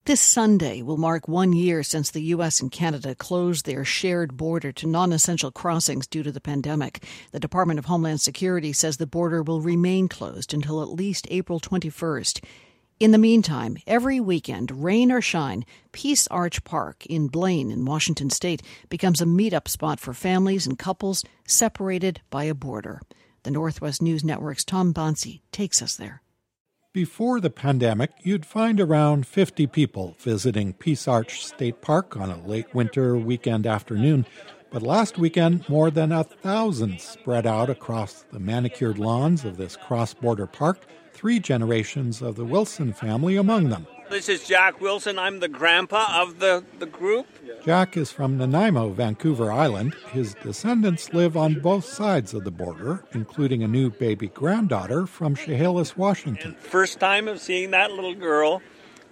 This Sunday will mark 1 year since the U.S. and Canada closed their shared border to non-essential crossings due to the pandemic. The Department of Homeland Security says the border will remain closed until at least April 21st. In the meantime, every weekend, rain or shine, Peace Arch Park in Blaine in Washington state becomes a meetup spot for families and couples separated by a border. The Northwest News Network's Tom Bonsi takes us there. Before the pandemic, you'd find around 50 people visiting Peace Arch State Park on a late winter weekend afternoon. But last weekend, more than 1,000 spread out across the manicured lawns of this cross-border park, 3 generations of the Wilson family among them. This is Jack Wilson. I'm the grandpa of the group. Jack is from Nanaimo, Vancouver Island. His descendants live on both sides of the border, including a new baby granddaughter from Chehalis, Washington. First time of seeing that little girl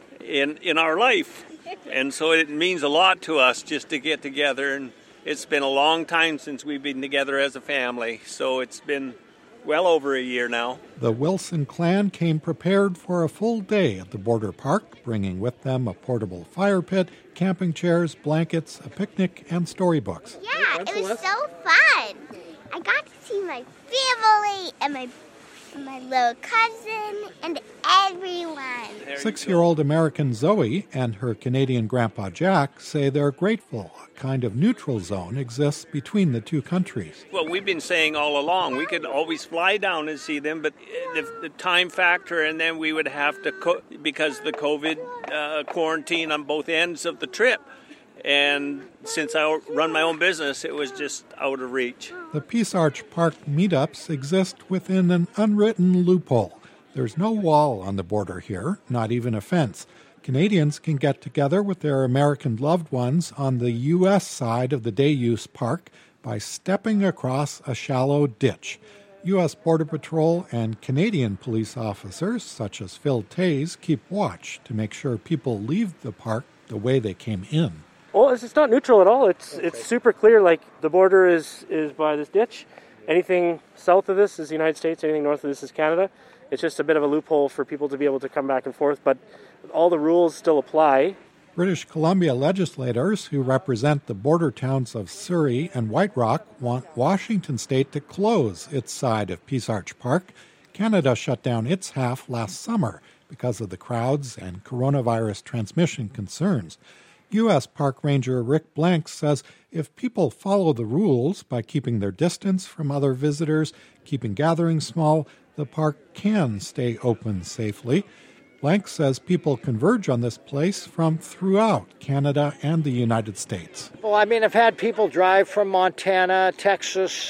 in our life. And so it means a lot to us just to get together. And it's been a long time since we've been together as a family. So it's been well over a year now. The Wilson clan came prepared for a full day at the border park, bringing with them a portable fire pit, camping chairs, blankets, a picnic, and storybooks. Yeah, it was so fun. I got to see my family and my little cousin and everyone. 6-year-old American Zoe and her Canadian grandpa Jack say they're grateful a kind of neutral zone exists between the two countries. Well, we've been saying all along, we could always fly down and see them, but the time factor, and then we would have to, because the COVID quarantine on both ends of the trip. And since I run my own business, it was just out of reach. The Peace Arch Park meetups exist within an unwritten loophole. There's no wall on the border here, not even a fence. Canadians can get together with their American loved ones on the U.S. side of the day-use park by stepping across a shallow ditch. U.S. Border Patrol and Canadian police officers, such as Phil Tays, keep watch to make sure people leave the park the way they came in. Well, it's not neutral at all. It's super clear. Like, the border is by this ditch. Anything south of this is the United States. Anything north of this is Canada. It's just a bit of a loophole for people to be able to come back and forth, but all the rules still apply. British Columbia legislators who represent the border towns of Surrey and White Rock want Washington state to close its side of Peace Arch Park. Canada shut down its half last summer because of the crowds and coronavirus transmission concerns. U.S. Park Ranger Rick Blank says if people follow the rules by keeping their distance from other visitors, keeping gatherings small, the park can stay open safely. Blank says people converge on this place from throughout Canada and the United States. Well, I mean, I've had people drive from Montana, Texas,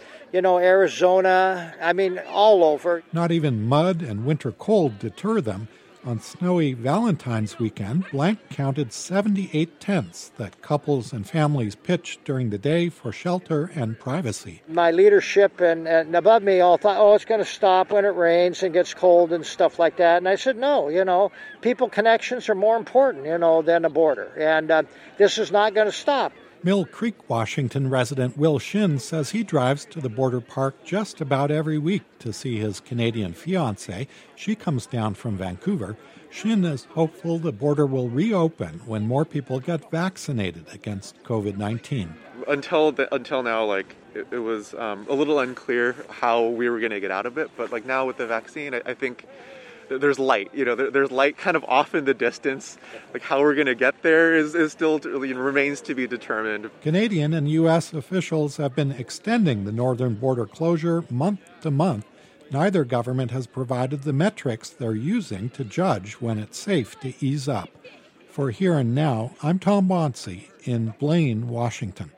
Arizona, all over. Not even mud and winter cold deter them. On snowy Valentine's weekend, Blank counted 78 tents that couples and families pitched during the day for shelter and privacy. My leadership and above me all thought, it's going to stop when it rains and gets cold and stuff like that. And I said, no, people connections are more important, than a border. And this is not going to stop. Mill Creek, Washington resident Will Shin says he drives to the border park just about every week to see his Canadian fiancée. She comes down from Vancouver. Shin is hopeful the border will reopen when more people get vaccinated against COVID-19. Until now, it was a little unclear how we were going to get out of it. But now with the vaccine, I think there's light. There's light kind of off in the distance. How we're going to get there is still remains to be determined. Canadian and U.S. officials have been extending the northern border closure month to month. Neither government has provided the metrics they're using to judge when it's safe to ease up. For Here and Now, I'm Tom Bonsi in Blaine, Washington.